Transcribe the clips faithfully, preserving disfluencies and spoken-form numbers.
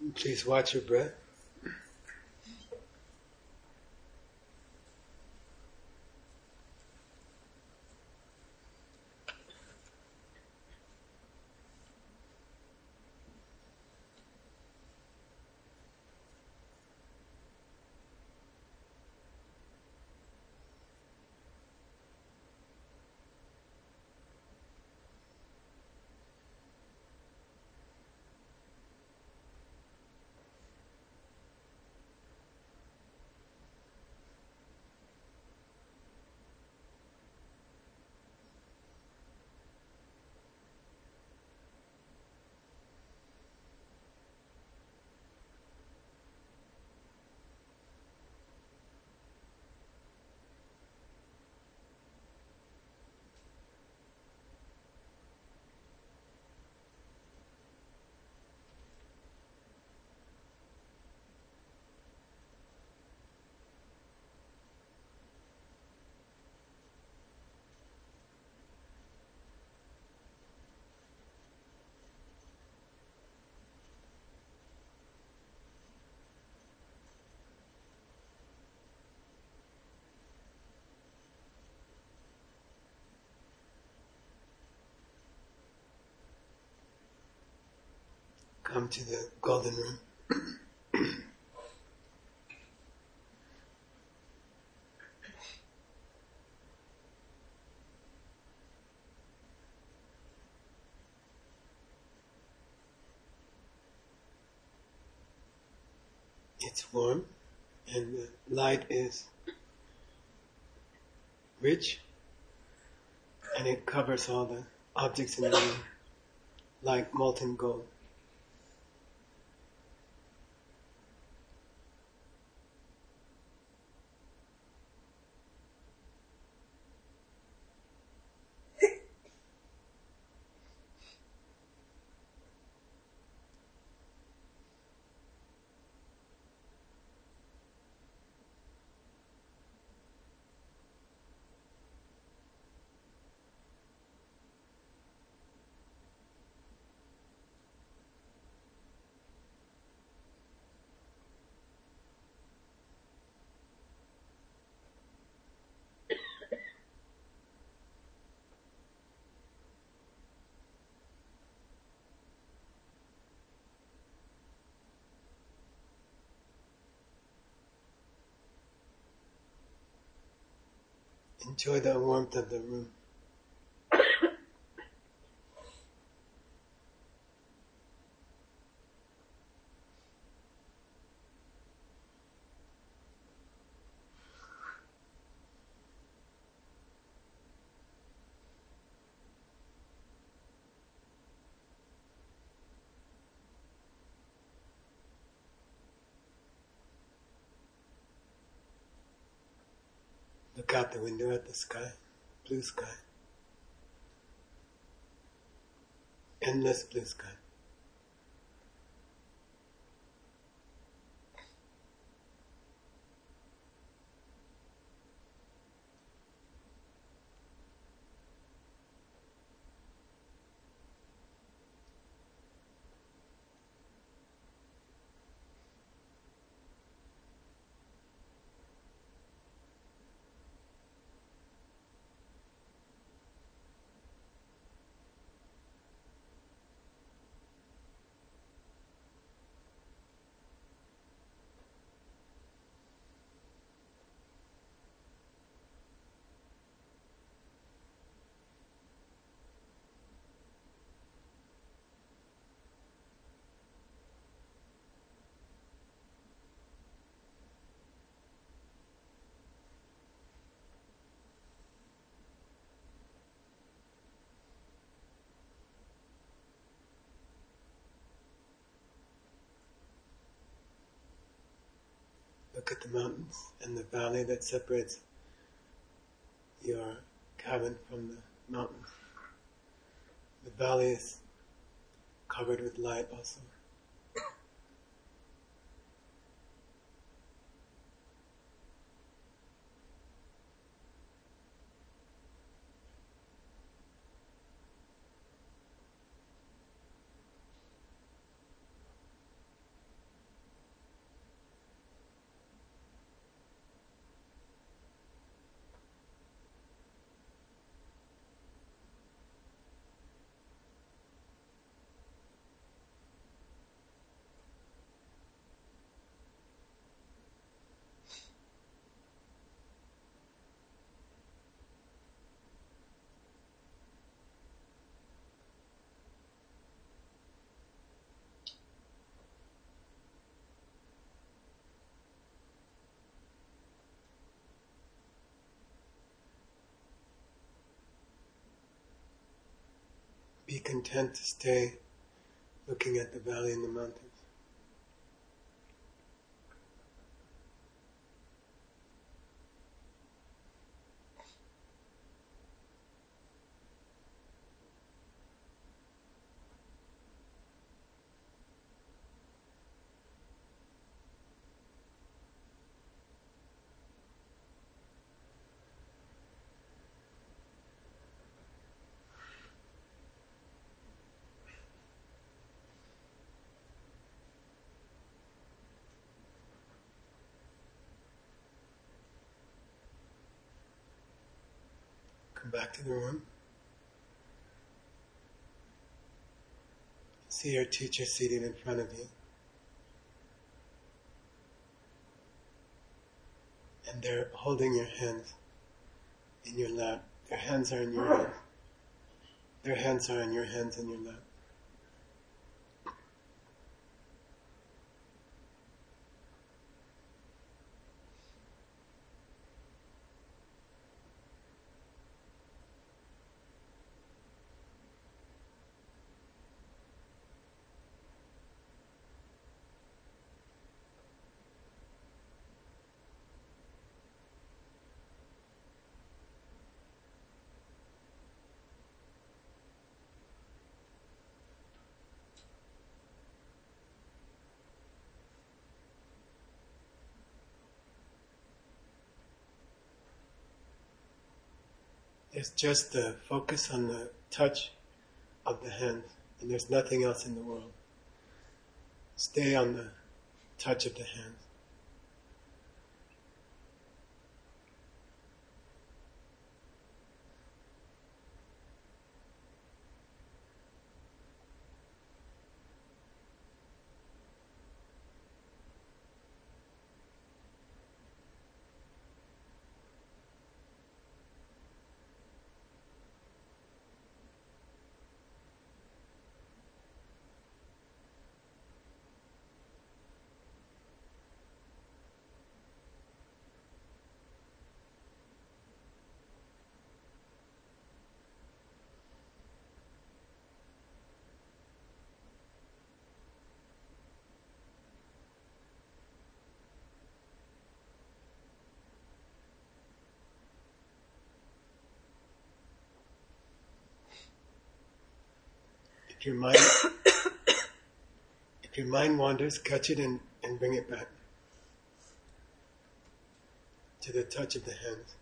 Please watch your breath. Come to the golden room. It's warm and the light is rich and it covers all the objects in the room like molten gold. Enjoy the warmth of the room. Look out the window at the sky, blue sky. Endless blue sky. Look at the mountains and the valley that separates your cabin from the mountains. The valley is covered with light also. content to stay looking at the valley and the mountains. Come back to the room. See your teacher seated in front of you. And they're holding your hands in your lap. Their hands are in your hands. Their hands are in your hands in your lap. It's just the focus on the touch of the hands, and there's nothing else in the world. Stay on the touch of the hands. If your mind, if your mind wanders, catch it and, and bring it back to the touch of the hands.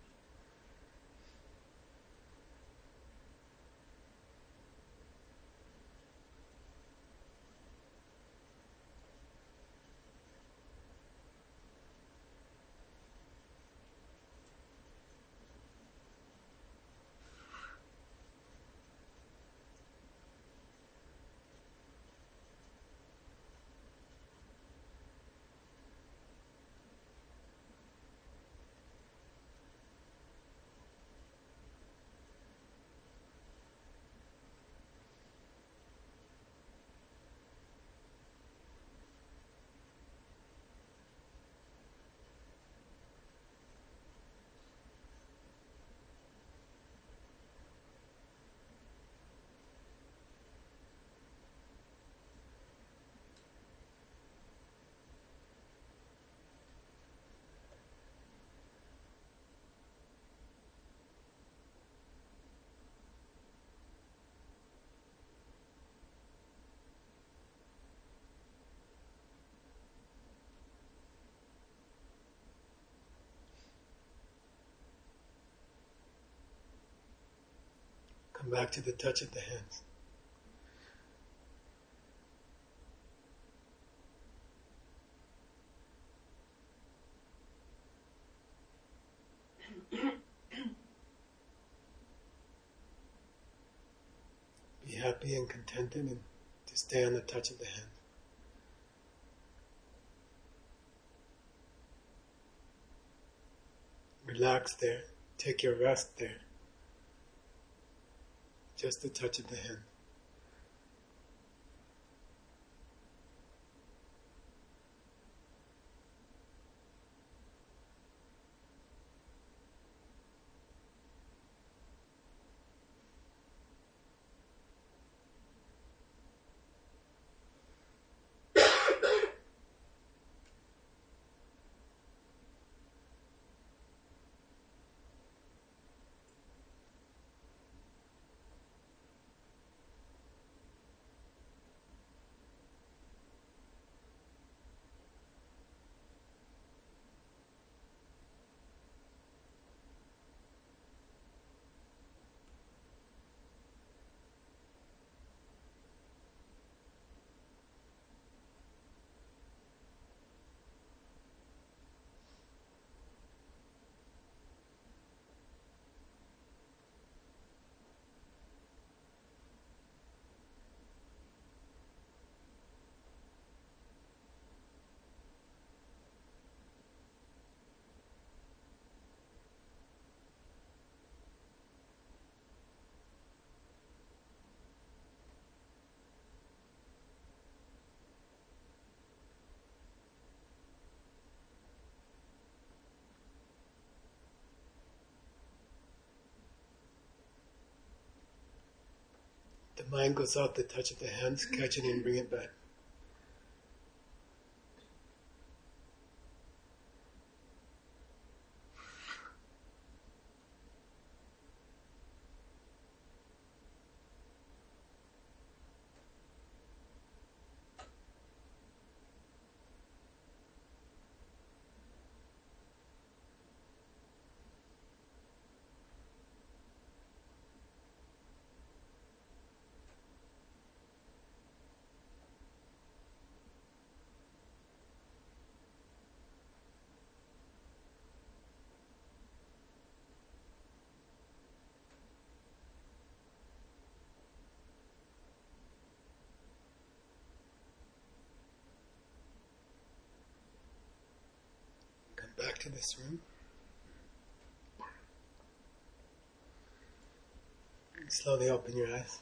Come back to the touch of the hands. Be happy and contented and to stay on the touch of the hands. Relax there. Take your rest there. Just the touch of the hand. mind goes off the touch of the hands, catch it and bring it back. Back to this room. Slowly open your eyes.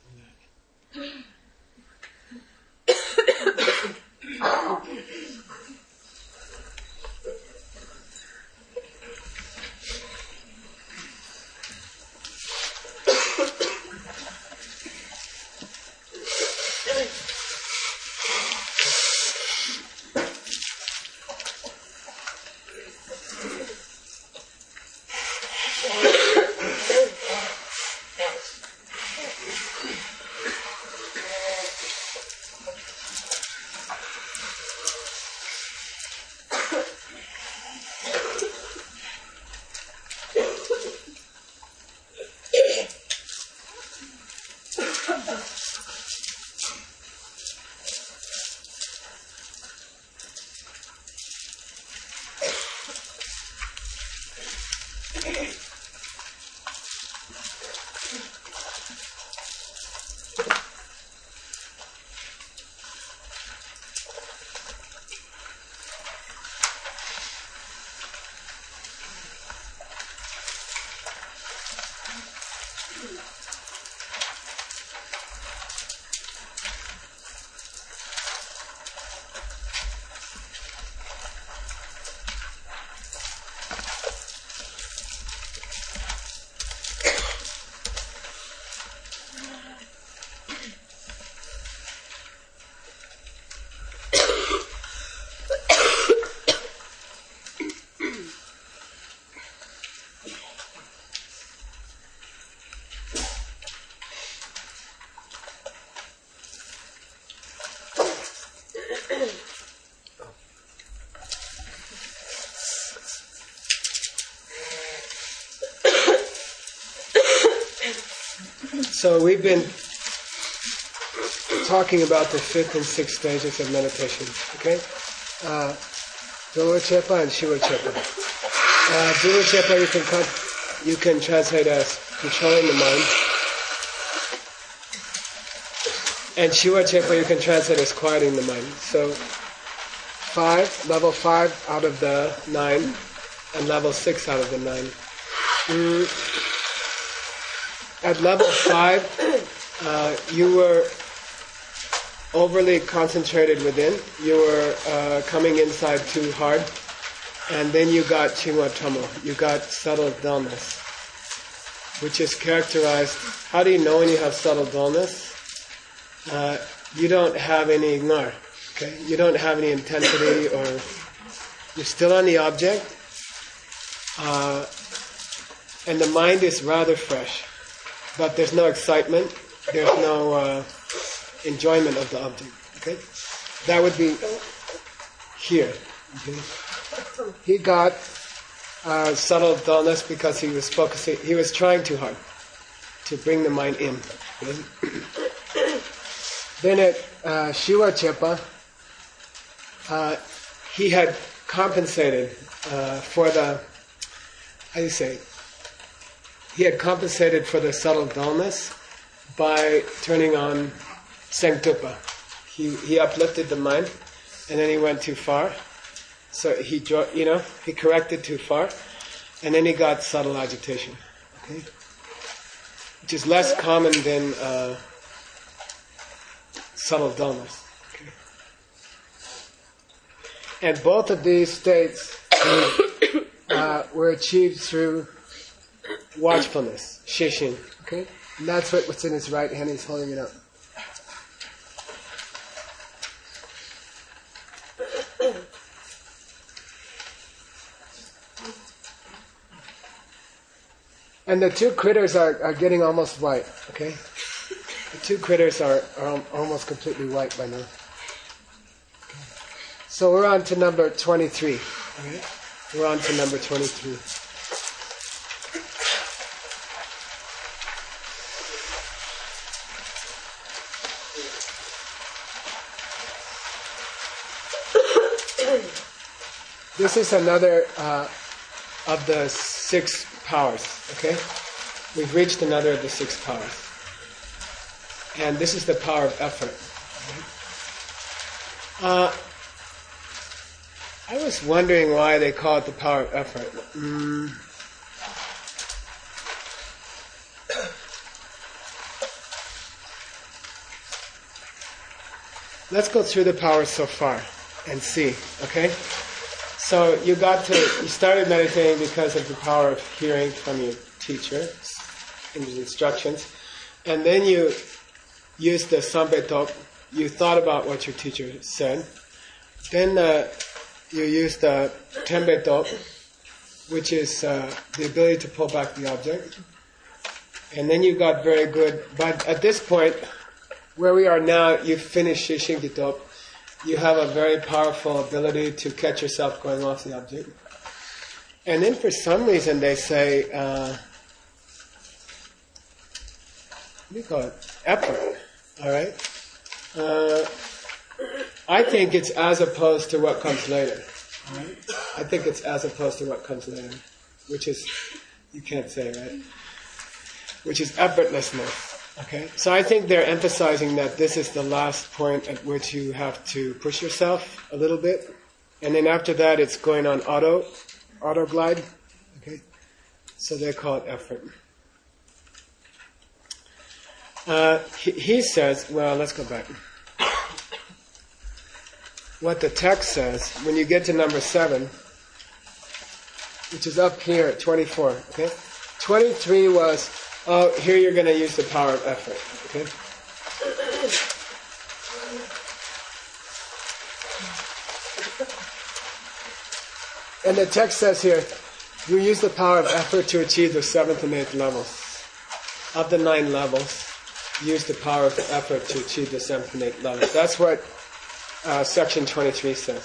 So we've been talking about the fifth and sixth stages of meditation, okay? Uh, Vilachepa and Shivachepa. Uh, Vilachepa you can con- you can translate as controlling the mind, and Shivachepa you can translate as quieting the mind. So five, level five out of the nine, and level six out of the nine. Mm. At level five, uh, you were overly concentrated within. You were uh, coming inside too hard, and then you got chingwatamo. You got subtle dullness, which is characterized. How do you know when you have subtle dullness? Uh, you don't have any ngar. Okay, you don't have any intensity, or you're still on the object, uh, and the mind is rather fresh. But there's no excitement, there's no uh, enjoyment of the object. Okay, that would be here. Okay? He got uh, subtle dullness because he was focusing. He was trying too hard to bring the mind in. Okay? Then at uh, Shivachepa, uh, he had compensated uh, for the. How do you say? He had compensated for the subtle dullness by turning on Sengtupa. He he uplifted the mind, and then he went too far. So he, you know, he corrected too far, and then he got subtle agitation. Okay, which is less common than uh, subtle dullness. Okay, and both of these states uh, were achieved through watchfulness, shishin. Okay, and that's what, what's in his right hand. He's holding it up. And the two critters are, are getting almost white, okay? The two critters are, are almost completely white by now. Okay. So we're on to number twenty-three. All right? We're on to number twenty-three. This is another uh, of the six powers, okay? We've reached another of the six powers. And this is the power of effort. Uh, I was wondering why they call it the power of effort. Mm. Let's go through the powers so far and see, okay? So you got to, you started meditating because of the power of hearing from your teacher in his instructions. And then you used the Sanbeitop. You thought about what your teacher said. Then uh, you used the Tenbeitop, which is uh, the ability to pull back the object. And then you got very good. But at this point, where we are now, you've finished Shishingitop. You have a very powerful ability to catch yourself going off the object. And then for some reason they say, uh, what do you call it? Effort. Alright? Uh, I think it's as opposed to what comes later. Right? I think it's as opposed to what comes later. Which is, you can't say, right? Which is effortlessness. Okay, so I think they're emphasizing that this is the last point at which you have to push yourself a little bit, and then after that it's going on auto, auto glide. Okay, so they call it effort. Uh, he, he says, well, let's go back. What the text says when you get to number seven, which is up here at twenty-four. Okay, twenty-three was. Oh, here you're going to use the power of effort, okay? And the text says here, you use the power of effort to achieve the seventh and eighth levels. Of the nine levels, use the power of effort to achieve the seventh and eighth levels. That's what uh, section twenty-three says.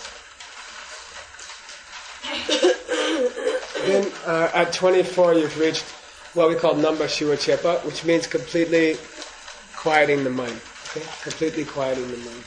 Then uh, at twenty-four, you've reached what we call Namba Shiva Chepa, which means completely quieting the mind. Okay? Completely quieting the mind.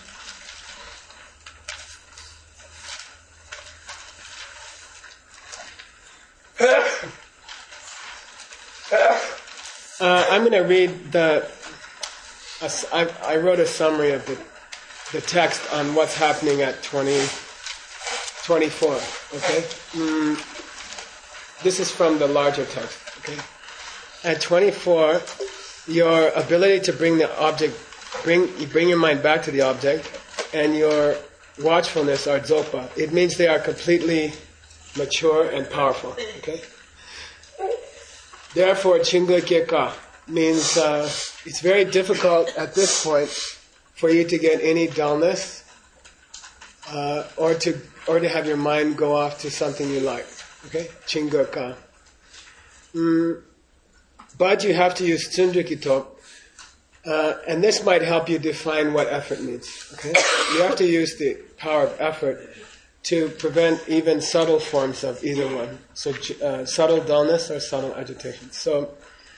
uh, I'm going to read the. Uh, I, I wrote a summary of the, the text on what's happening at twenty, twenty-four. Okay? Mm, this is from the larger text. Okay? At twenty-four, your ability to bring the object, bring you bring your mind back to the object, and your watchfulness are Dzogpa. It means they are completely mature and powerful. Okay. Therefore, Chingu Kyeka means uh, it's very difficult at this point for you to get any dullness, uh, or to or to have your mind go off to something you like. Okay, Chingu Ka. Mm. But you have to use Tsundrikitop, uh, and this might help you define what effort means. Okay, you have to use the power of effort to prevent even subtle forms of either one. So uh, subtle dullness or subtle agitation. So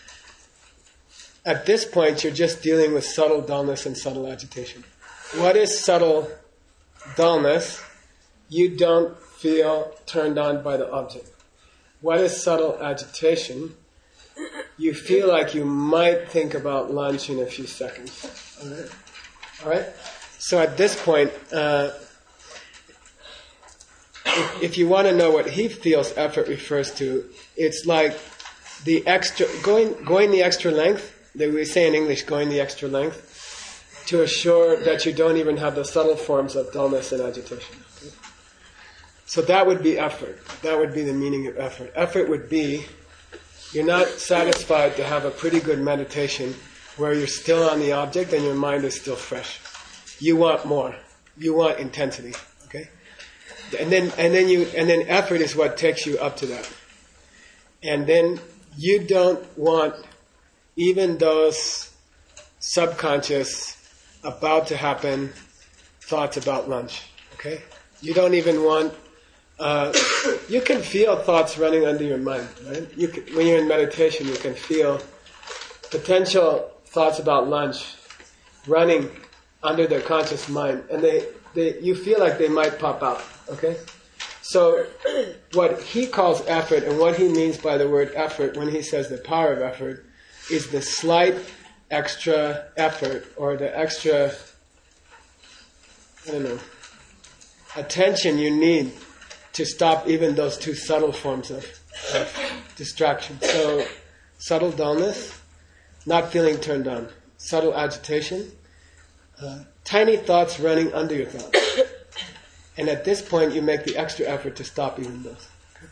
at this point, you're just dealing with subtle dullness and subtle agitation. What is subtle dullness? You don't feel turned on by the object. What is subtle agitation? You feel like you might think about lunch in a few seconds. All right? All right? So at this point, uh, if, if you want to know what he feels effort refers to, it's like the extra, going going the extra length, that we say in English, going the extra length, to assure that you don't even have the subtle forms of dullness and agitation. Okay? So that would be effort. That would be the meaning of effort. Effort would be, you're not satisfied to have a pretty good meditation where you're still on the object and your mind is still fresh. You want more. You want intensity. Okay? And then and then you and then effort is what takes you up to that. And then you don't want even those subconscious, about to happen thoughts about lunch. Okay? You don't even want, uh, you can feel thoughts running under your mind, right? You can, when you're in meditation, you can feel potential thoughts about lunch running under the conscious mind, and they, they, you feel like they might pop out, okay? So what he calls effort, and what he means by the word effort when he says the power of effort, is the slight extra effort, or the extra, I don't know, attention you need to stop even those two subtle forms of, of distraction. So subtle dullness, not feeling turned on, subtle agitation, uh, tiny thoughts running under your thoughts. And at this point, you make the extra effort to stop even those.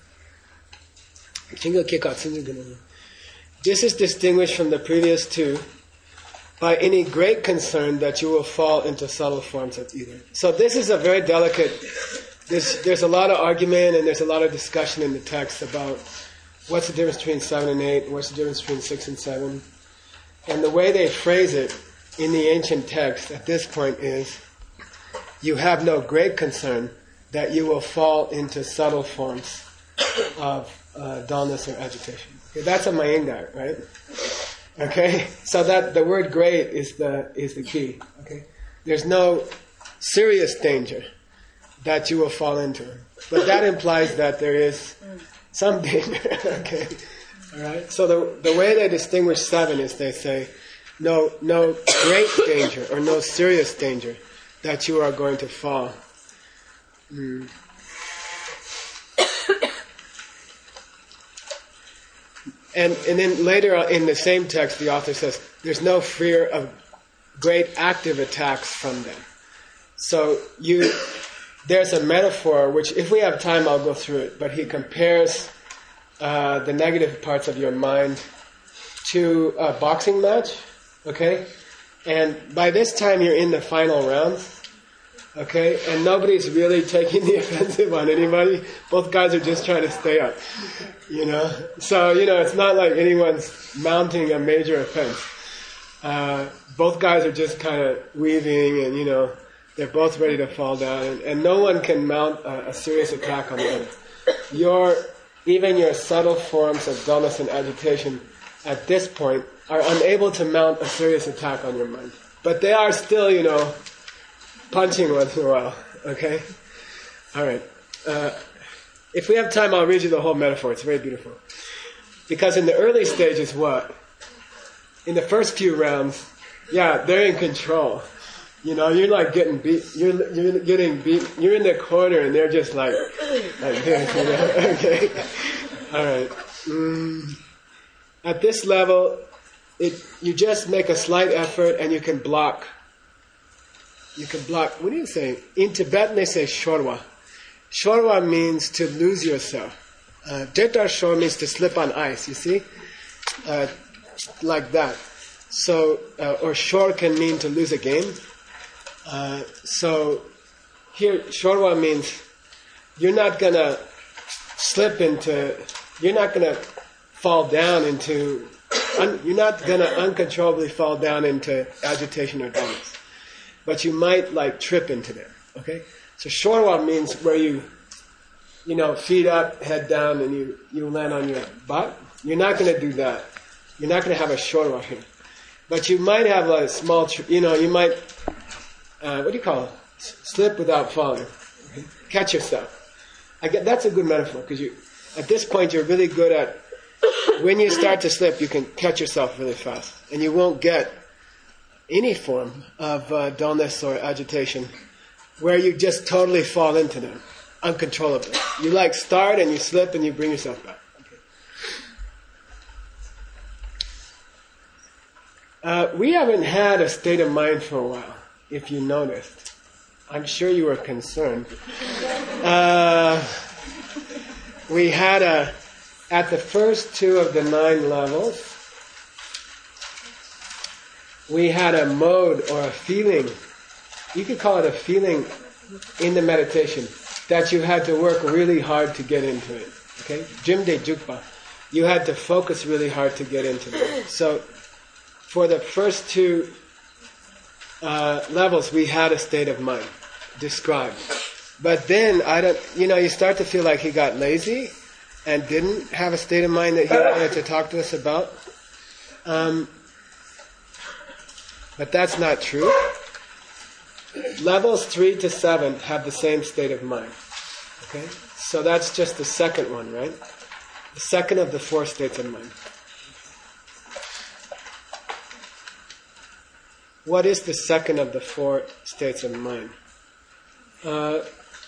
This is distinguished from the previous two by any great concern that you will fall into subtle forms of either. So this is a very delicate, there's, there's a lot of argument and there's a lot of discussion in the text about what's the difference between seven and eight, what's the difference between six and seven. And the way they phrase it in the ancient text at this point is, you have no great concern that you will fall into subtle forms of uh, dullness or agitation. Okay, that's a Iyengar, right? Okay, so that the word "great" is the is the key. Okay, there's no serious danger that you will fall into, but that implies that there is some danger. Okay, all right. So the the way they distinguish seven is they say, no no great danger or no serious danger that you are going to fall. Mm. and and then later in the same text, the author says, there's no fear of great active attacks from them. So you, there's a metaphor, which if we have time, I'll go through it, but he compares uh, the negative parts of your mind to a boxing match, okay? And by this time, you're in the final round. Okay, and nobody's really taking the offensive on anybody. Both guys are just trying to stay up, you know. So, you know, it's not like anyone's mounting a major offense. Uh, both guys are just kind of weaving, and, you know, they're both ready to fall down, and, and no one can mount a, a serious attack on the other. Your, even your subtle forms of dullness and agitation at this point are unable to mount a serious attack on your mind. But they are still, you know, punching once in a while, okay? All right. Uh, if we have time, I'll read you the whole metaphor. It's very beautiful. Because in the early stages, what? In the first few rounds, yeah, they're in control. You know, you're like getting beat. You're you're getting beat. You're in the corner, and they're just like, like this, you know? Okay. All right. Mm. At this level, it you just make a slight effort, and you can block. You can block, what do you say? In Tibetan they say shorwa. Shorwa means to lose yourself. Uh, Detar shor means to slip on ice, you see? Uh, like that. So, uh, or shor can mean to lose a game. Uh, so, here, shorwa means you're not gonna slip into, you're not gonna fall down into, un, you're not gonna uncontrollably fall down into agitation or dullness. But you might like trip into them, okay? So shorwa means where you, you know, feet up, head down, and you, you land on your butt. You're not going to do that. You're not going to have a shorwa here. But you might have a small, tri- you know, you might, uh, what do you call it? S- slip without falling. Okay? Catch yourself. I get, that's a good metaphor, because you, at this point you're really good at, when you start to slip, you can catch yourself really fast. And you won't get any form of uh, dullness or agitation where you just totally fall into them uncontrollably. You like start and you slip and you bring yourself back. Okay. Uh, we haven't had a state of mind for a while, if you noticed. I'm sure you were concerned. Uh, we had a, at the first two of the nine levels, we had a mode or a feeling, you could call it a feeling in the meditation, that you had to work really hard to get into it. Okay? Jimde Jukpa. you had to focus really hard to get into them. So for the first two uh, levels, we had a state of mind described. But then, I don't, you know, you start to feel like he got lazy and didn't have a state of mind that he wanted to talk to us about. Um, but that's not true. Levels three to seven have the same state of mind. Okay? So that's just the second one, right? The second of the four states of mind. What is the second of the four states of mind? Uh,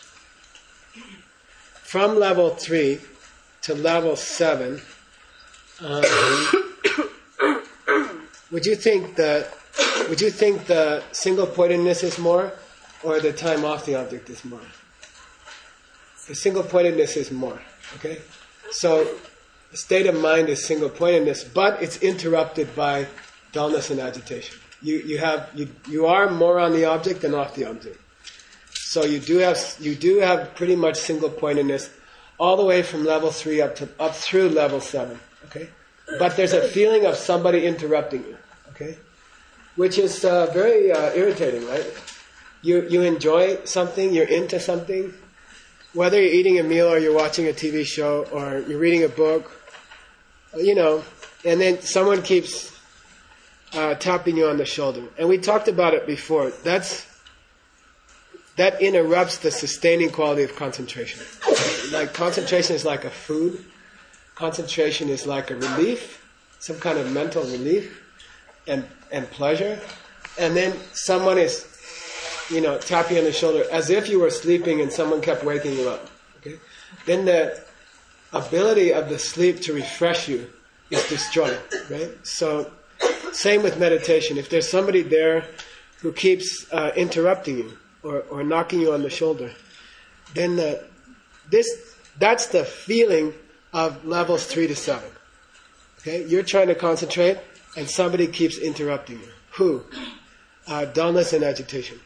from level three to level seven, uh, would you think the would you think the single pointedness is more, or the time off the object is more? The single pointedness is more. Okay, so the state of mind is single pointedness, but it's interrupted by dullness and agitation. You you have you you are more on the object than off the object. So you do have you do have pretty much single pointedness all the way from level three up to up through level seven. Okay, but there's a feeling of somebody interrupting you. Okay, which is uh, very uh, irritating, right? You you enjoy something, you're into something, whether you're eating a meal or you're watching a T V show or you're reading a book, you know, and then someone keeps uh, tapping you on the shoulder. And we talked about it before. That's That interrupts the sustaining quality of concentration. Like concentration is like a food. Concentration is like a relief, some kind of mental relief and and pleasure. And then someone is, you know, tapping you on the shoulder as if you were sleeping and someone kept waking you up. Okay? Then the ability of the sleep to refresh you is destroyed. Right? So same with meditation. If there's somebody there who keeps uh, interrupting you, Or, or knocking you on the shoulder, then the, this that's the feeling of levels three to seven. Okay, you're trying to concentrate, and somebody keeps interrupting you. Who? Uh, dullness and agitation.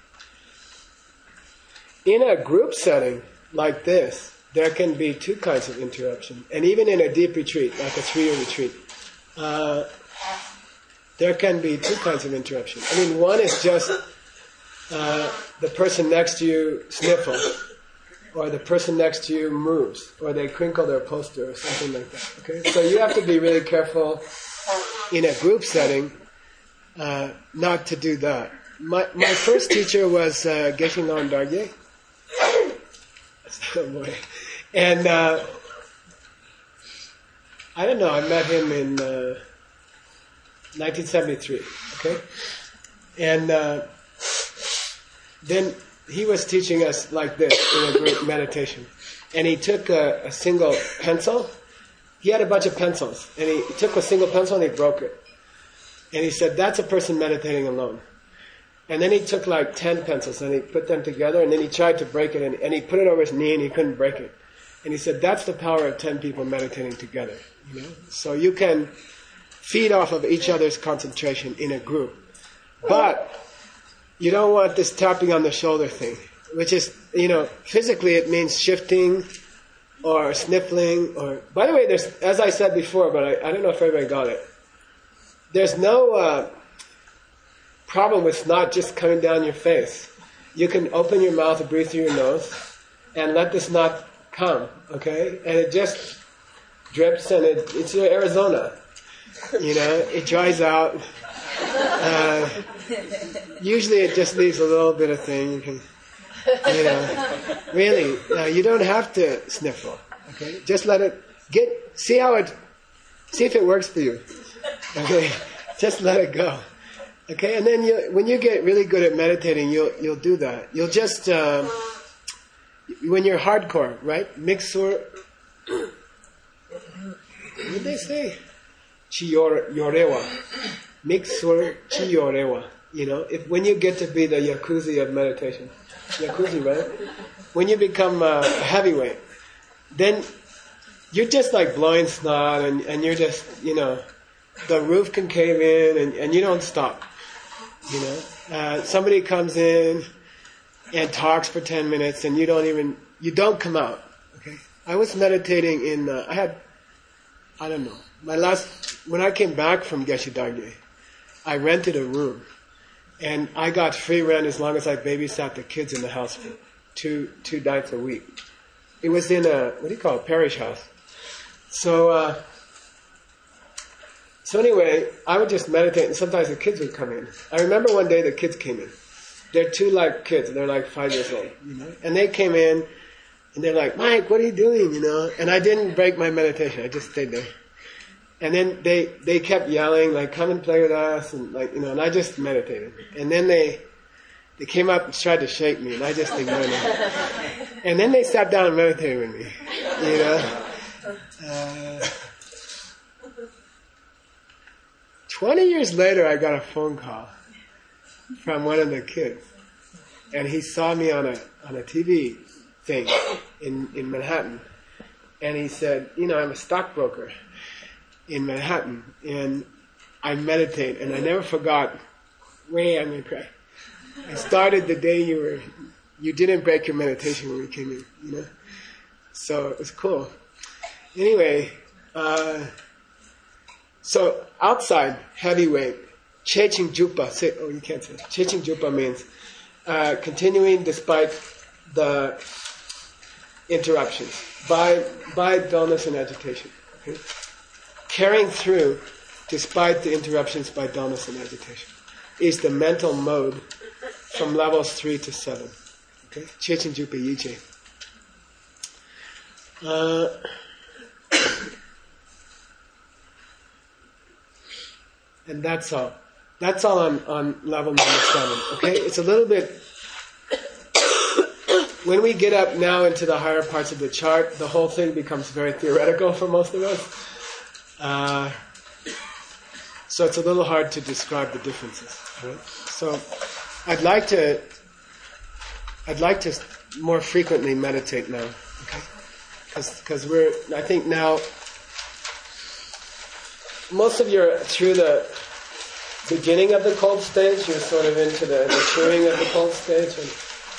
In a group setting like this, there can be two kinds of interruption, and even in a deep retreat, like a three-year retreat, uh, there can be two kinds of interruption. I mean, one is just Uh, the person next to you sniffles, or the person next to you moves, or they crinkle their poster, or something like that. Okay, so you have to be really careful in a group setting uh, not to do that. My my first teacher was uh, Geshe Ngawang Dargye. Oh boy, and uh, I don't know. I met him in uh, nineteen seventy-three. Okay, and. Uh, Then he was teaching us like this in a group meditation. And he took a, a single pencil. He had a bunch of pencils. And he, he took a single pencil and he broke it. And he said, that's a person meditating alone. And then he took like ten pencils and he put them together. And then he tried to break it. And, and he put it over his knee and he couldn't break it. And he said, that's the power of ten people meditating together. You know? So you can feed off of each other's concentration in a group. But you don't want this tapping on the shoulder thing, which is, you know, physically it means shifting or sniffling or, by the way, there's, as I said before, but I, I don't know if everybody got it, there's no uh, problem with not just coming down your face. You can open your mouth and breathe through your nose and let this knot come, okay? And it just drips and it, it's your Arizona, you know, it dries out. Uh, usually it just leaves a little bit of thing. You can, you know, really, uh, you don't have to sniffle. Okay, just let it get. See how it. See if it works for you. Okay, just let it go. Okay, and then you, when you get really good at meditating, you'll you'll do that. You'll just um, when you're hardcore, right? Mixur. What did they say? Chiyor yorewa. Mixur chiyorewa. You know, if when you get to be the Yakuza of meditation, Yakuza, right? When you become uh, a heavyweight, then you're just like blowing snot, and, and you're just, you know, the roof can cave in, and, and you don't stop. You know, uh, somebody comes in and talks for ten minutes, and you don't even you don't come out. Okay, I was meditating in uh, I had I don't know. My last, when I came back from Geshe Dargye, I rented a room, and I got free rent as long as I babysat the kids in the house for two two nights a week. It was in a, what do you call it, parish house. So, uh, so anyway, I would just meditate, and sometimes the kids would come in. I remember one day the kids came in. They're two like kids, they're like five years old, you know. And they came in, and they're like, Mike, what are you doing, you know? And I didn't break my meditation, I just stayed there. And then they, they kept yelling, like, come and play with us, and like, you know, and I just meditated. And then they, they came up and tried to shake me, and I just ignored them. And then they sat down and meditated with me, you know. Uh, Twenty years later, I got a phone call from one of the kids, and he saw me on a on a T V thing in in Manhattan, and he said, you know, I'm a stockbroker in Manhattan, and I meditate, and I never forgot. Wait, I'm gonna cry. I started the day you were, you didn't break your meditation when we came in, you know. So it was cool. Anyway, uh, so outside, heavyweight, Cheching Jupa. Say, oh, you can't say. Cheching Jupa means uh, continuing despite the interruptions, by by dullness and agitation. Okay? Carrying through despite the interruptions by dullness and agitation is the mental mode from levels three to seven. Okay, Cheching Jupa Yiche. Uh, and that's all. That's all on, on level number seven. Okay, it's a little bit. When we get up now into the higher parts of the chart, the whole thing becomes very theoretical for most of us. Uh, so it's a little hard to describe the differences. Right? So I'd like to. I'd like to more frequently meditate now. Okay, because we're. I think now. Most of you are through the beginning of the cold stage. You're sort of into the maturing of the cold stage, and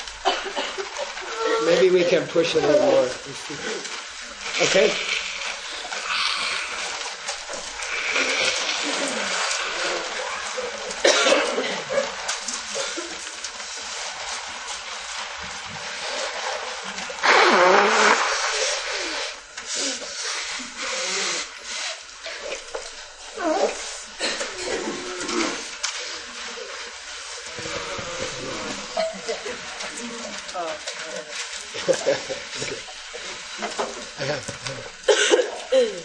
maybe we can push a little more. Okay? I have. I have.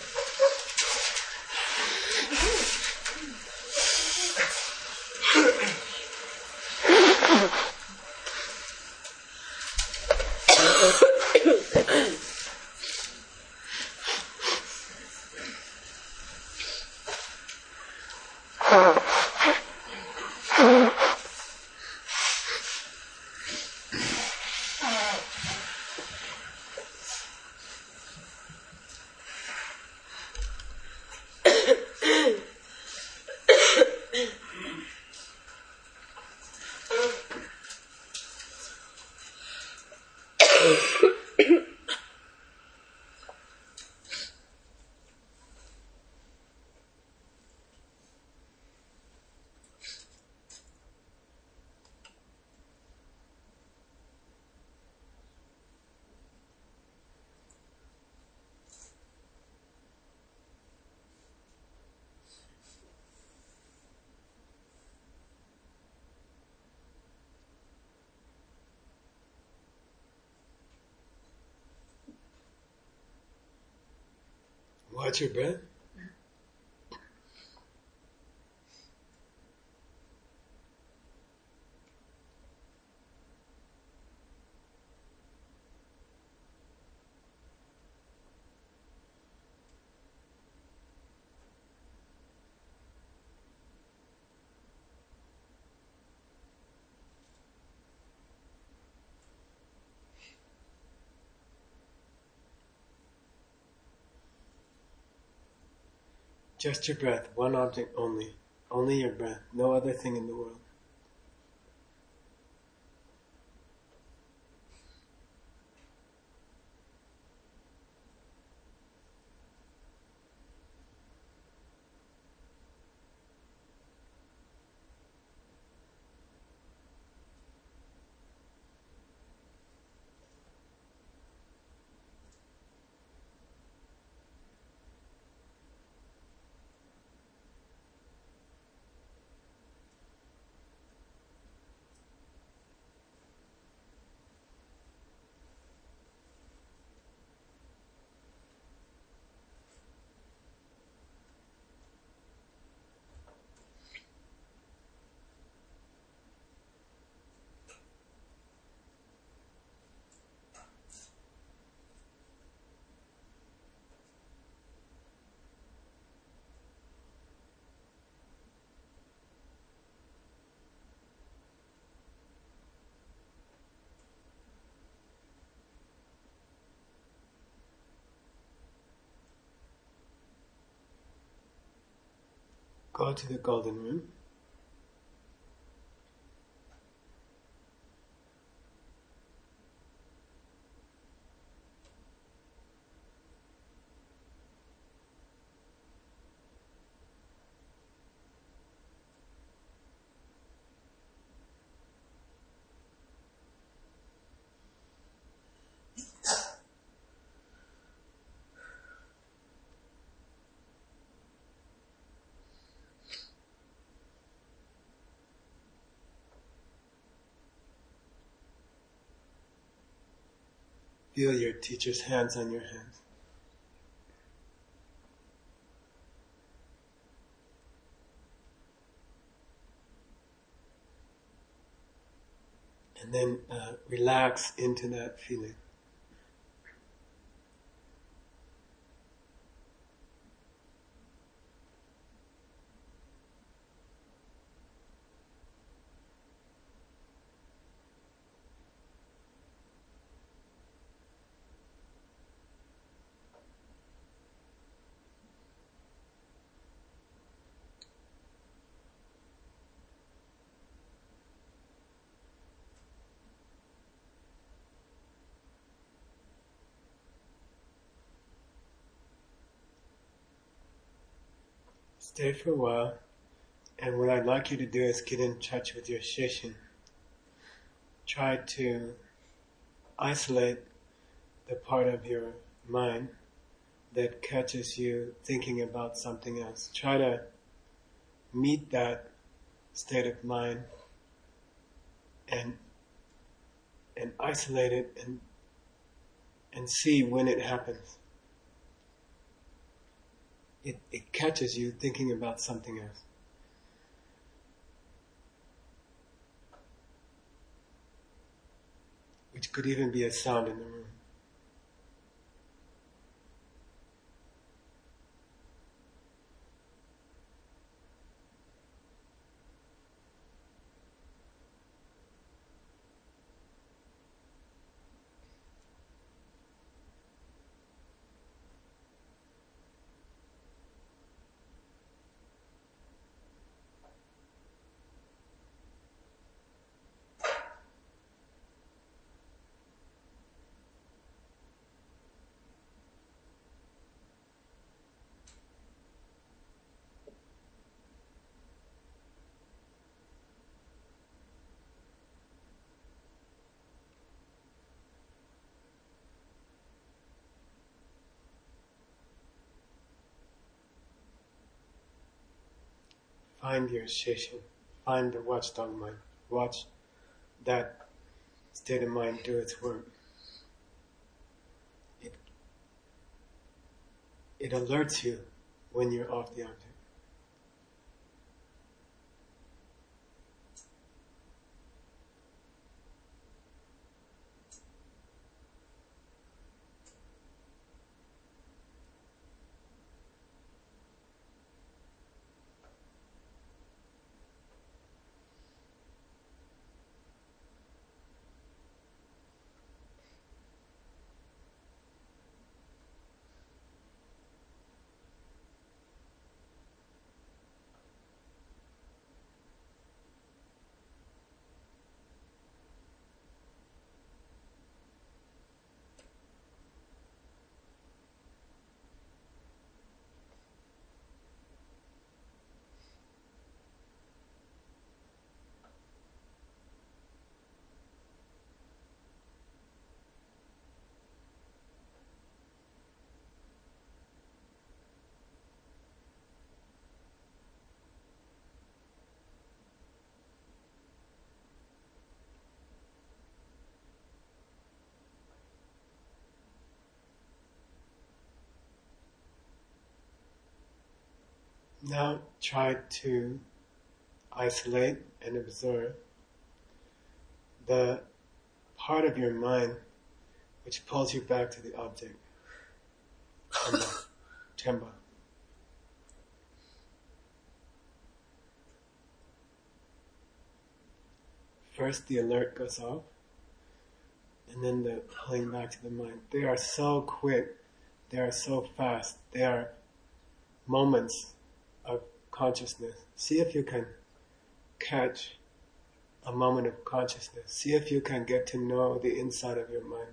Watch your breath. Just your breath, one object only. Only your breath, no other thing in the world. go to the golden room. Feel your teacher's hands on your hands. And then uh, relax into that feeling. Stay for a while, and what I'd like you to do is get in touch with your shishin. Try to isolate the part of your mind that catches you thinking about something else. Try to meet that state of mind and and isolate it and and see when it happens. It, it catches you thinking about something else. Which could even be a sound in the room. Find your shishin. Find the watchdog mind. Watch that state of mind do its work. It, it alerts you when you're off the object. Now try to isolate and observe the part of your mind which pulls you back to the object, Temba. Temba. First the alert goes off, and then the pulling back to the mind. They are so quick, they are so fast, they are moments of consciousness. See if you can catch a moment of consciousness. See if you can get to know the inside of your mind.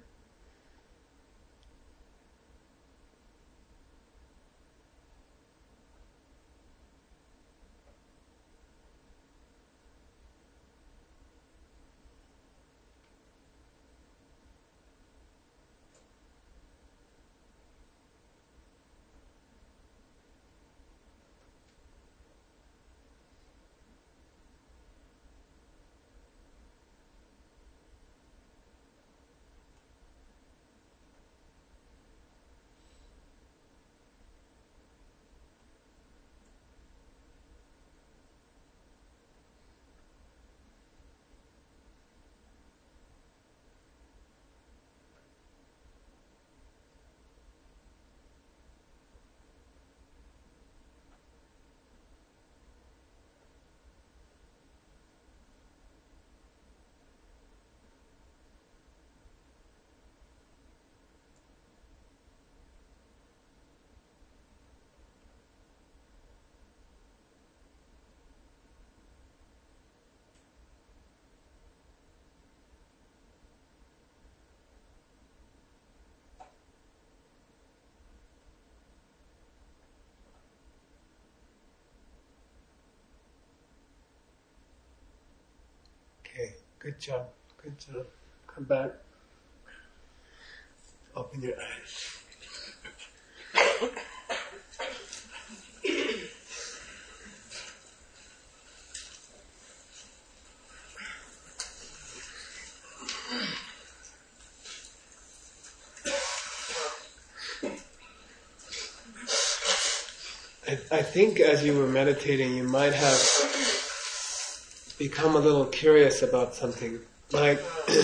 Okay, good job, good job. Come back. Open your eyes. I, I think as you were meditating, you might have become a little curious about something. Like,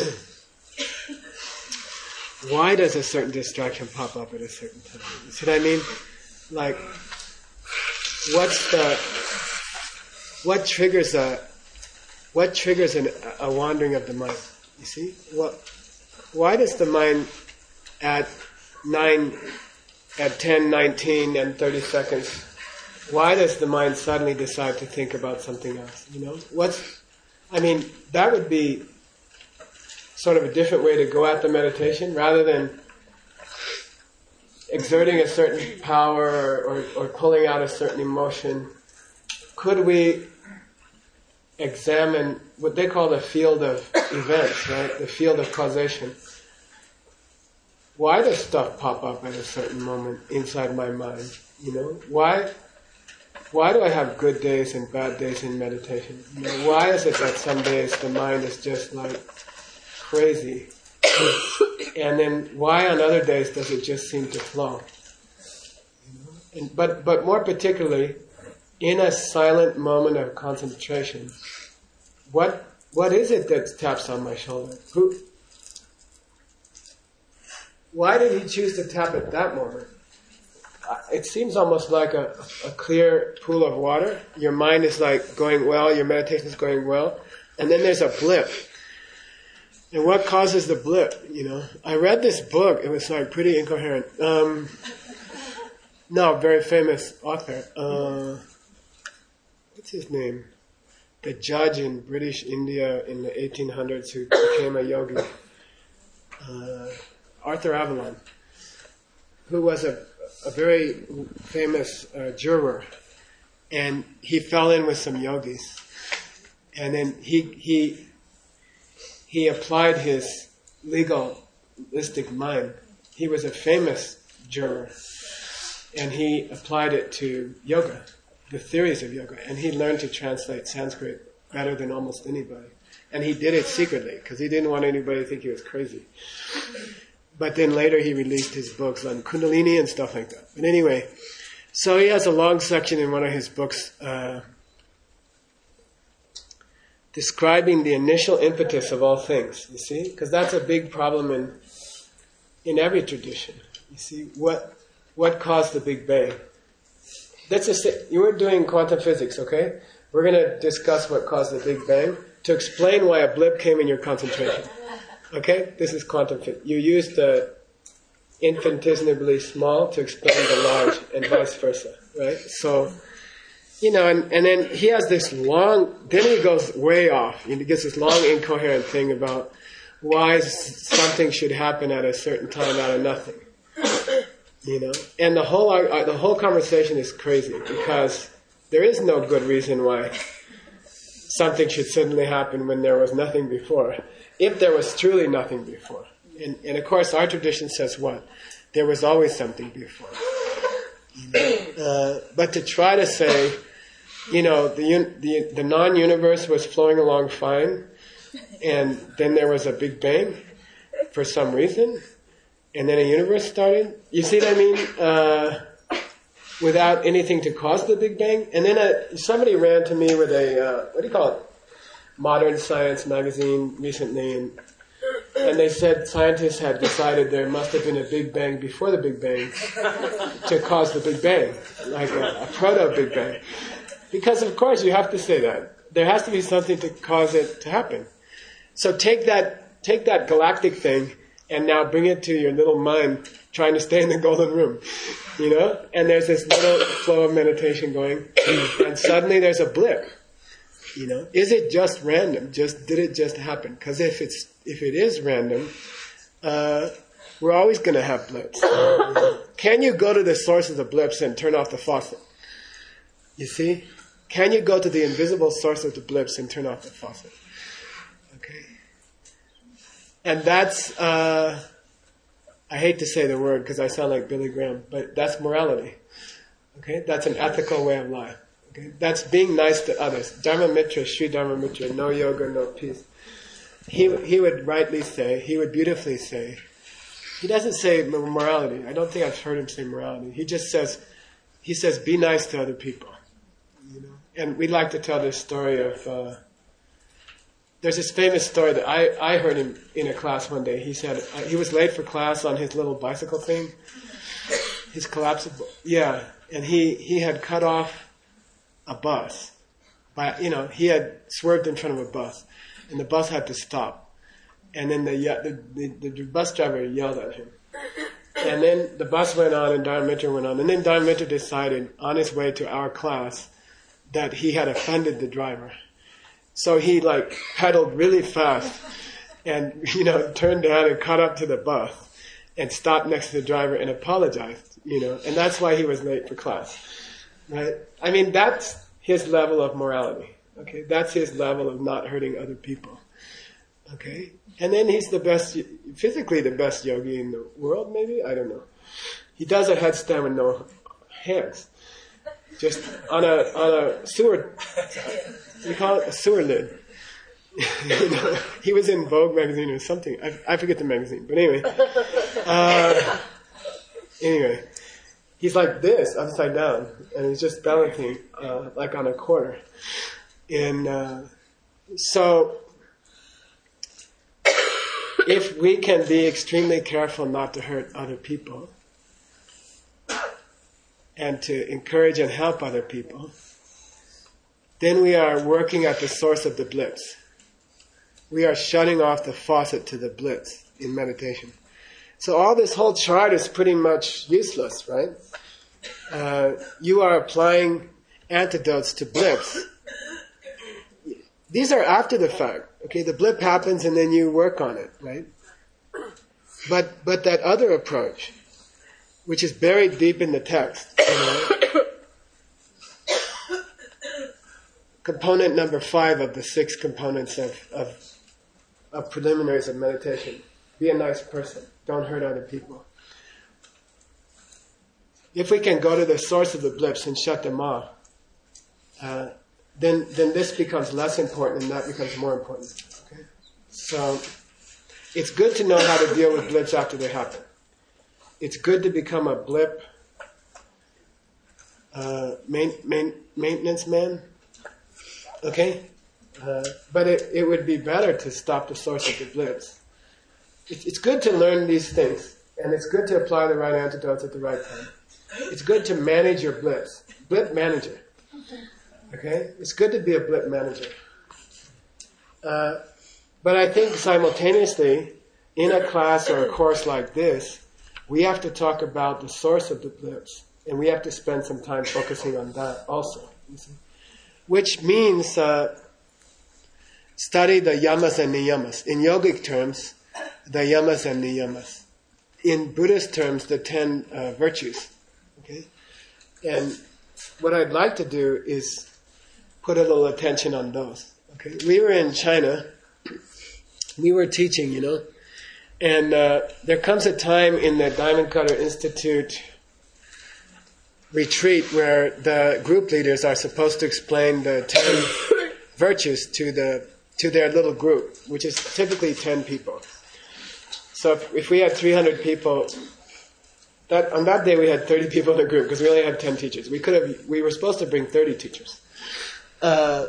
why does a certain distraction pop up at a certain time? You see what I mean? Like, what's the, what triggers a, what triggers an, a wandering of the mind? You see? What, why does the mind at nine, at ten, nineteen, and thirty seconds, why does the mind suddenly decide to think about something else? You know, what's, I mean, that would be sort of a different way to go at the meditation, rather than exerting a certain power or, or, or pulling out a certain emotion. Could we examine what they call the field of events, right? The field of causation. Why does stuff pop up at a certain moment inside my mind? You know, why? Why do I have good days and bad days in meditation? You know, why is it that some days the mind is just like crazy, and then why on other days does it just seem to flow? You know? And, but but more particularly, in a silent moment of concentration, what what is it that taps on my shoulder? Who? Why did he choose to tap at that moment? It seems almost like a, a clear pool of water. Your mind is like going well, your meditation is going well, and then there's a blip. And what causes the blip, you know? I read this book, it was like pretty incoherent. Um, no, very famous author. Uh, what's his name? The judge in British India in the eighteen hundreds who became a yogi. Uh, Arthur Avalon, who was a a very famous uh, juror, and he fell in with some yogis, and then he he he applied his legalistic mind. He was a famous juror, and he applied it to yoga, the theories of yoga, and he learned to translate Sanskrit better than almost anybody. And he did it secretly because he didn't want anybody to think he was crazy. But then later he released his books on Kundalini and stuff like that. But anyway, so he has a long section in one of his books uh, describing the initial impetus of all things, you see? Because that's a big problem in in every tradition. You see, what what caused the Big Bang? Let's just say, you were doing quantum physics, okay? We're going to discuss what caused the Big Bang to explain why a blip came in your concentration. Okay? This is quantum physics. You use the infinitesimally small to explain the large and vice versa, right? So, you know, and, and then he has this long, then he goes way off. He gets this long, incoherent thing about why something should happen at a certain time out of nothing. You know, and the whole uh, the whole conversation is crazy because there is no good reason why something should suddenly happen when there was nothing before, if there was truly nothing before. And, and of course, our tradition says what? There was always something before. Uh, but to try to say, you know, the, the the non-universe was flowing along fine, and then there was a Big Bang for some reason, and then a universe started. You see what I mean? Uh, without anything to cause the Big Bang. And then a, somebody ran to me with a, uh, what do you call it? Modern Science magazine recently, and and they said scientists had decided there must have been a Big Bang before the Big Bang to cause the Big Bang, like a, a proto-Big Bang. Because of course you have to say that. There has to be something to cause it to happen. So take that, take that galactic thing and now bring it to your little mind trying to stay in the golden room, you know? And there's this little flow of meditation going, and suddenly there's a blip, you know? Is it just random? Just, did it just happen? Because if it's, if it is random, uh, we're always going to have blips. Can you go to the source of the blips and turn off the faucet? You see? Can you go to the invisible source of the blips and turn off the faucet? Okay. And that's, uh, I hate to say the word because I sound like Billy Graham, but that's morality. Okay? That's an ethical way of life. Okay? That's being nice to others. Dharma Mitra, Sri Dharma Mitra, no yoga, no peace. He, he would rightly say, he would beautifully say, he doesn't say morality. I don't think I've heard him say morality. He just says, he says, be nice to other people. You know? And we like to tell this story of, uh, there's this famous story that I, I heard him in a class one day. He said, uh, he was late for class on his little bicycle thing. His collapsible, yeah. And he, he had cut off a bus. By, you know, he had swerved in front of a bus. And the bus had to stop. And then the, the, the, the bus driver yelled at him. And then the bus went on and Dharma Mitra went on. And then Dharma Mitra decided on his way to our class that he had offended the driver. So he like pedaled really fast and, you know, turned down and caught up to the bus and stopped next to the driver and apologized, you know, and that's why he was late for class, right? I mean, that's his level of morality, okay? That's his level of not hurting other people, okay? And then he's the best, physically the best yogi in the world, maybe? I don't know. He does a headstand with no hands. Just on a, on a sewer, we call it a sewer lid. You know, he was in Vogue magazine or something. I, I forget the magazine, but anyway. Uh, anyway, he's like this, upside down, and he's just balancing uh, like on a quarter. And uh, so, if we can be extremely careful not to hurt other people, and to encourage and help other people, then we are working at the source of the blips. We are shutting off the faucet to the blips in meditation. So all this whole chart is pretty much useless, right? Uh, you are applying antidotes to blips. These are after the fact. Okay, the blip happens and then you work on it, right? But but that other approach, which is buried deep in the text, you know, component number five of the six components of, of of preliminaries of meditation. Be a nice person. Don't hurt other people. If we can go to the source of the blips and shut them off, uh, then then this becomes less important and that becomes more important. Okay? So it's good to know how to deal with blips after they happen. It's good to become a blip uh, main, main, maintenance man. Okay? Uh, but it, it would be better to stop the source of the blips. It, it's good to learn these things, and it's good to apply the right antidotes at the right time. It's good to manage your blips. Blip manager. Okay? It's good to be a blip manager. Uh, but I think simultaneously, in a class or a course like this, we have to talk about the source of the blips, and we have to spend some time focusing on that also. You see? Which means uh, study the yamas and niyamas. In yogic terms, the yamas and niyamas. In Buddhist terms, the ten uh, virtues. Okay, and what I'd like to do is put a little attention on those. Okay, we were in China. We were teaching, you know, and uh, there comes a time in the Diamond Cutter Institute retreat where the group leaders are supposed to explain the ten virtues to the to their little group, which is typically ten people. So if, if we had three hundred people, that on that day we had thirty people in the group because we only had ten teachers. We could have we were supposed to bring thirty teachers. Uh,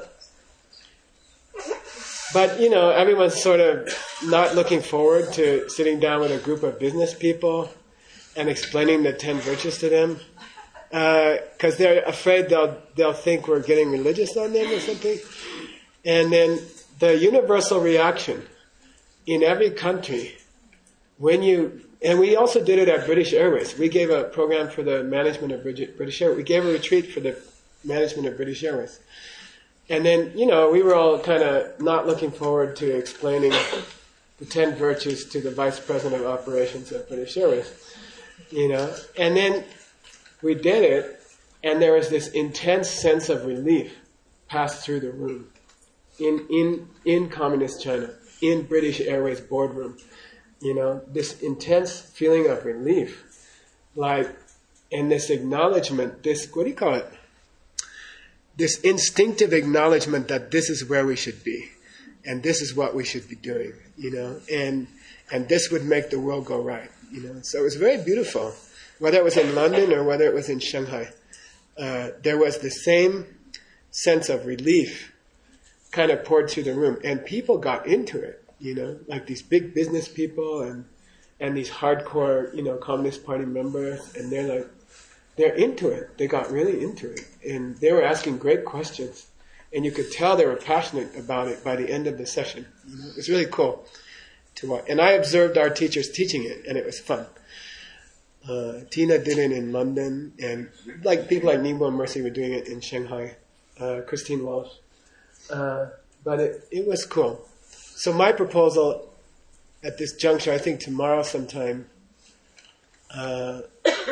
but you know, everyone's sort of not looking forward to sitting down with a group of business people and explaining the ten virtues to them. Because uh, they're afraid they'll they'll think we're getting religious on them or something. And then the universal reaction in every country, when you, and we also did it at British Airways. We gave a program for the management of British Airways. We gave a retreat for the management of British Airways. And then, you know, we were all kind of not looking forward to explaining the ten virtues to the vice president of operations of British Airways. You know, and then we did it, and there was this intense sense of relief passed through the room in in in communist China, in British Airways boardroom. You know, this intense feeling of relief, like, and this acknowledgement, this, what do you call it? This instinctive acknowledgement that this is where we should be, and this is what we should be doing. You know, and and this would make the world go right. You know, so it was very beautiful. Whether it was in London or whether it was in Shanghai, uh, there was the same sense of relief kind of poured through the room. And people got into it, you know, like these big business people and and these hardcore, you know, Communist Party members. And they're like, they're into it. They got really into it. And they were asking great questions. And you could tell they were passionate about it by the end of the session. You know? It was really cool to watch. And I observed our teachers teaching it, and it was fun. Uh, Tina did it in London, and like people like Ningbo and Mercy were doing it in Shanghai. Uh, Christine Walsh, uh, but it it was cool. So my proposal at this juncture, I think tomorrow sometime. Uh,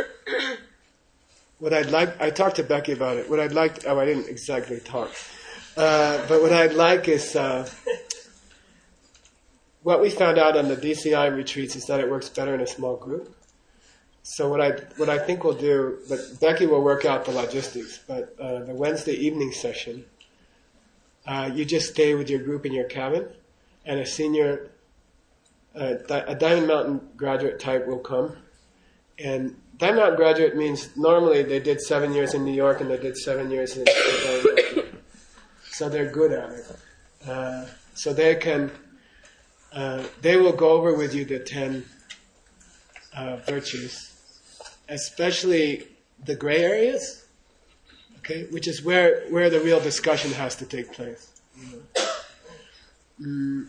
what I'd like, I talked to Becky about it. What I'd like, to, oh, I didn't exactly talk, uh, but what I'd like is. Uh, what we found out on the D C I retreats is that it works better in a small group. So what I what I think we'll do, but Becky will work out the logistics. But uh, the Wednesday evening session, uh, you just stay with your group in your cabin, and a senior, uh, a Diamond Mountain graduate type will come. And Diamond Mountain graduate means normally they did seven years in New York and they did seven years in Diamond Mountain, so they're good at it. Uh, so they can, uh, they will go over with you the ten uh, virtues. Especially the gray areas, okay, which is where, where the real discussion has to take place. You know? mm.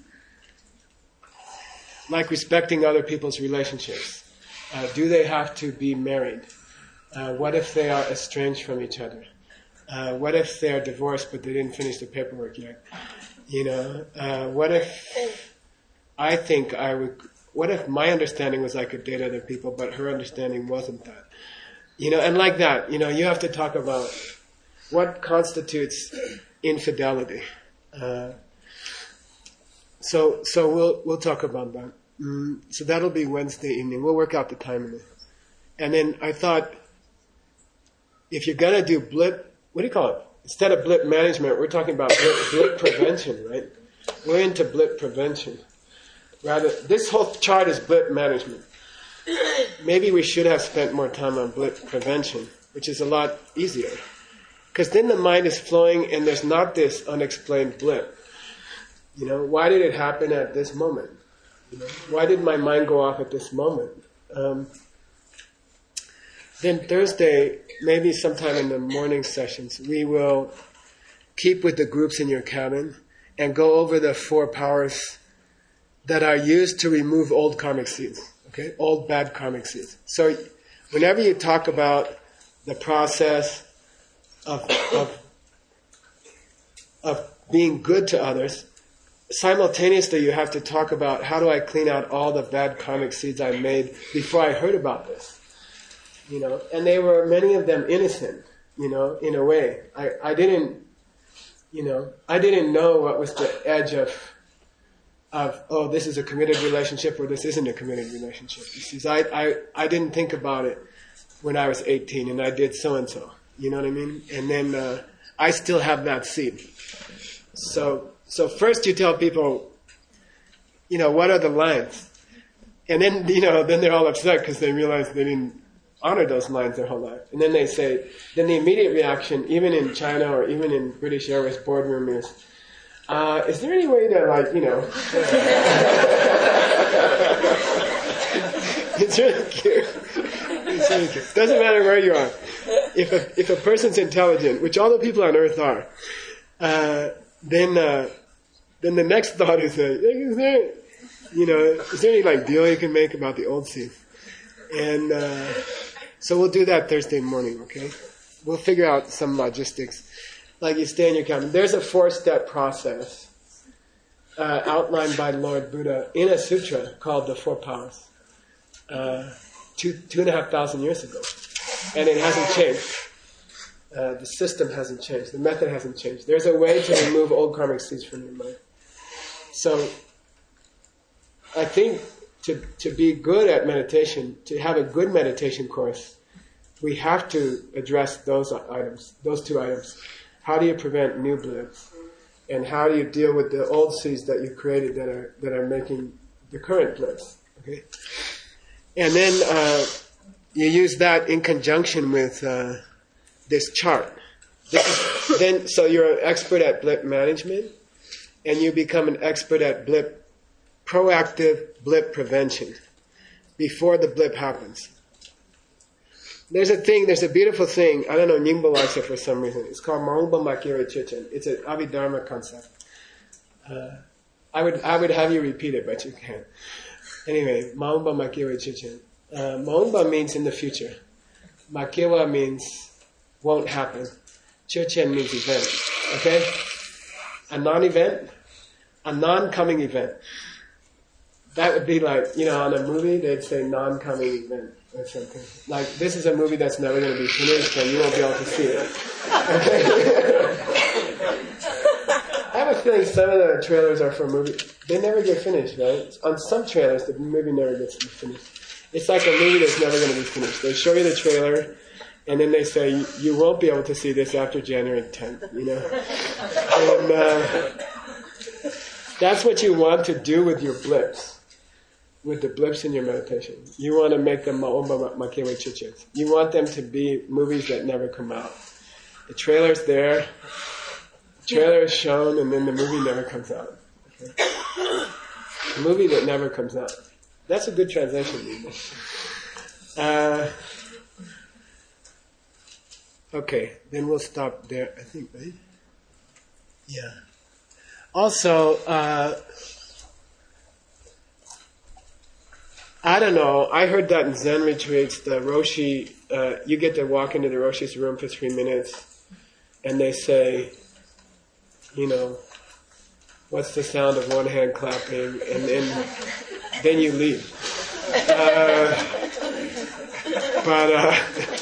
Like respecting other people's relationships. Uh, do they have to be married? Uh, what if they are estranged from each other? Uh, what if they are divorced but they didn't finish the paperwork yet? You know, uh, what if I think I would... What if my understanding was I could date other people, but her understanding wasn't that? You know, and like that, you know, you have to talk about what constitutes infidelity. Uh, so, so we'll we'll talk about that. Mm, so that'll be Wednesday evening. We'll work out the time in it. And then I thought, if you're gonna do blip, what do you call it? Instead of blip management, we're talking about blip, blip prevention, right? We're into blip prevention. Rather, this whole chart is blip management. Maybe we should have spent more time on blip prevention, which is a lot easier. Because then the mind is flowing and there's not this unexplained blip. You know, why did it happen at this moment? You know, why did my mind go off at this moment? Um, then Thursday, maybe sometime in the morning sessions, we will keep with the groups in your cabin and go over the four powers that are used to remove old karmic seeds, okay? Old bad karmic seeds. So whenever you talk about the process of, of of being good to others, simultaneously you have to talk about how do I clean out all the bad karmic seeds I made before I heard about this. You know, and they were, many of them, innocent, you know, in a way. I, I didn't, you know, I didn't know what was the edge of, of, oh, this is a committed relationship or this isn't a committed relationship. You see, I, I, I didn't think about it when I was eighteen and I did so-and-so. You know what I mean? And then, uh, I still have that seed. So, so first you tell people, you know, what are the lines? And then, you know, then they're all upset because they realize they didn't honor those lines their whole life. And then they say, then the immediate reaction, even in China or even in British Airways boardroom is, uh, is there any way to, like, you know, it's really cute. It's really cute. Doesn't matter where you are. If a, if a person's intelligent, which all the people on earth are, uh, then, uh, then the next thought is, uh, is there, you know, is there any, like, deal you can make about the old seeds? And, uh, so we'll do that Thursday morning, okay? We'll figure out some logistics. Like you stay in your cabin. There's a four-step process uh, outlined by Lord Buddha in a sutra called the Four Powers, uh, two two and a half thousand years ago, and it hasn't changed. Uh, the system hasn't changed. The method hasn't changed. There's a way to remove old karmic seeds from your mind. So, I think to to be good at meditation, to have a good meditation course, we have to address those items, those two items. How do you prevent new blips? And how do you deal with the old seeds that you created that are that are making the current blips? Okay, and then uh, you use that in conjunction with uh, this chart. This is, then, so you're an expert at blip management, and you become an expert at blip proactive blip prevention before the blip happens. There's a thing, there's a beautiful thing, I don't know, Nyingma likes it for some reason. It's called Maungpa Makire Chichen. It's an Abhidharma concept. Uh, I would I would have you repeat it, but you can't. Anyway, Maungpa Makire Chichen. Uh, Maungpa means in the future. Makire means won't happen. Chichen means event. Okay? A non-event, a non-coming event. That would be like, you know, on a movie, they'd say non-coming event or something. Like, this is a movie that's never going to be finished, and you won't be able to see it. Okay? I have a feeling some of the trailers are for movies. They never get finished, right? On some trailers, the movie never gets finished. It's like a movie that's never going to be finished. They show you the trailer, and then they say, you won't be able to see this after January tenth, you know? And uh, that's what you want to do with your blips. With the blips in your meditation. You want to make them Maungpa Makire Chichen. You want them to be movies that never come out. The trailer's there, the trailer is shown, and then the movie never comes out. Okay? A movie that never comes out. That's a good translation. Uh, okay, then we'll stop there, I think, right? Yeah. Also, uh, I don't know. I heard that in Zen retreats, the Roshi, uh, you get to walk into the Roshi's room for three minutes, and they say, you know, what's the sound of one hand clapping, and then then you leave. Uh, but uh,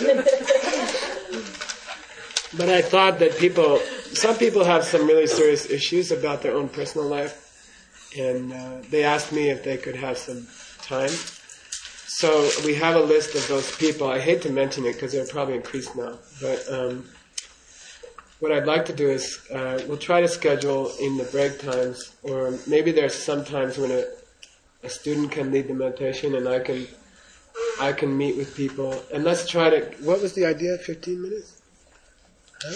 but I thought that people, some people have some really serious issues about their own personal life, and uh, they asked me if they could have some time. So we have a list of those people. I hate to mention it because they're probably increased now. But um, what I'd like to do is uh, we'll try to schedule in the break times, or maybe there's some times when a, a student can lead the meditation and I can I can meet with people. And let's try to. What was the idea? Fifteen minutes? Huh?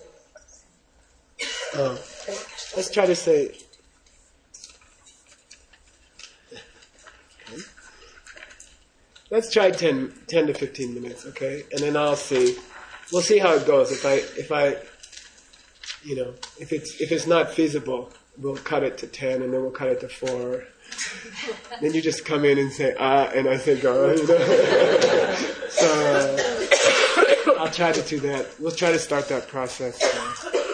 Oh, let's try to say. Let's try ten, ten to fifteen minutes, okay? And then I'll see. We'll see how it goes. If I, if I, you know, if it's if it's not feasible, we'll cut it to ten, and then we'll cut it to four. Then you just come in and say ah, and I say go. You know? So uh, I'll try to do that. We'll try to start that process. Uh,